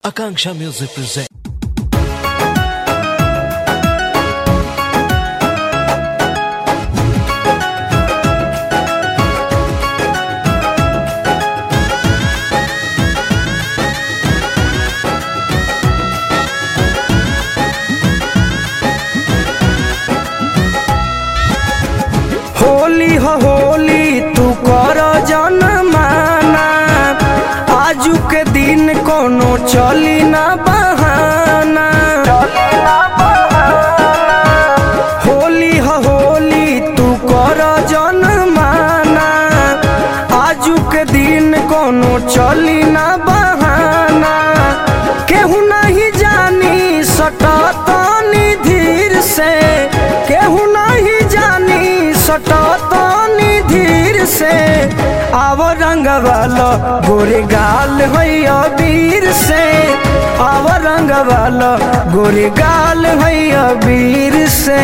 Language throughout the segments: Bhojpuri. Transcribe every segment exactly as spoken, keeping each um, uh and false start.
Akanksha Music presents. होली हो होली तू कर जनमाना, आजू के दिन कोनो चली ना बहाना। होली हो होली तू कर जनमाना, आजू के दिन कोनो चली ना बहाना। केहू नहीं जानी सटतनी धीर से, केहू नहीं जानी सटतनी धीर से। आव रंग वाला गोरे गाल हैया वीर से, आव रंग वाला गोरे गाल हैया वीर से।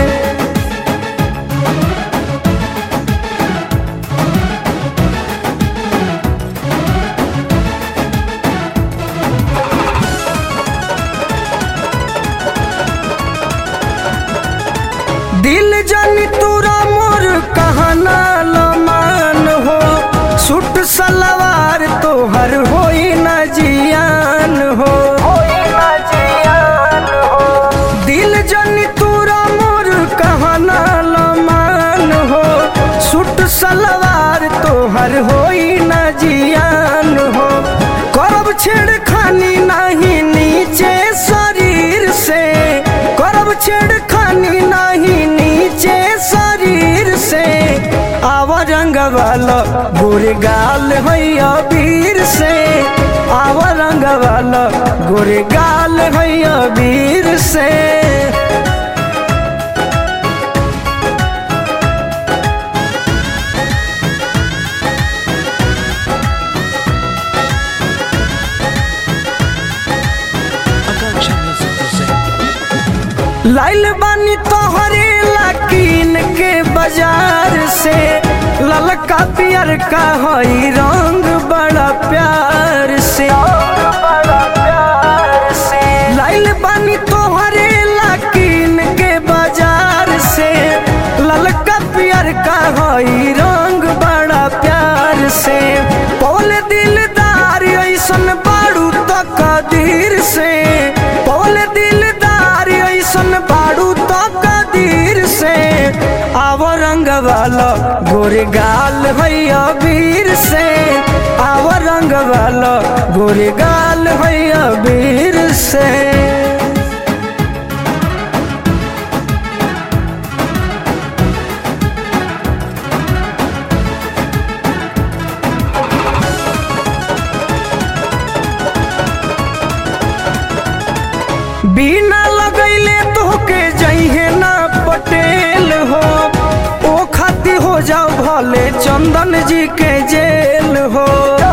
दिल जानी तूरा मोर कहना लमान हो, सूट सलवार तोहर होई न जियान हो। दिल जानी तूरा मोर कहना लमान हो, सूट सलवार तोहर होई न जियान हो। करब छेड़खानी नहीं नीचे शरीर से, करब छेड़खानी नहीं नीचे शरीर से। आव रंग वाला गोरे गाल हैया वीर से, आव रंग वाला गोरे गाल हैया वीर से। Akanksha Music presents. लाइल बानी तोहरे लाकीन के बाजार से, ललका पियर का हई रंग बड़ा प्यार से। लाइल बानी तोहरे लाकीन के बाजार से, ललका पियर का हई रंग बड़ा प्यार से। पौल दिलदार ऐसन बाड़ू तो कदीर से, पौल दिलदार ऐसन बाड़ू तो कदीर से। आव रंग वाला गोरे गाल हैया वीर से, आव रंग वाला गोरे गाल हैया वीर से। बिना लगैले तोहके जइहे ना पटेल हो, ओ खाती हो जाओ भले चंदन जी के जेल हो।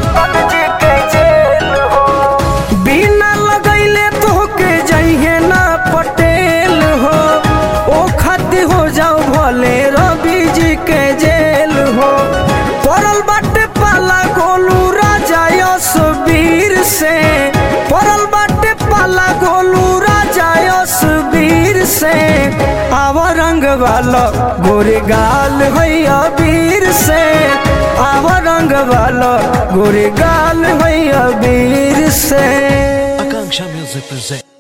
बिना लगैले तोहके जइहे ना पटेल हो, ओ खाती हो जाओ भले रवि जी के जेल हो। पड़ल बाटे पाला गोलू राजा यश वीर से, पड़ल बाटे पाला गोलू वीर से। आव रंग वाला गोरे गाल हैया वीर से, आव रंग वाला गोरे गाल हैया वीर से। Akanksha Music presents.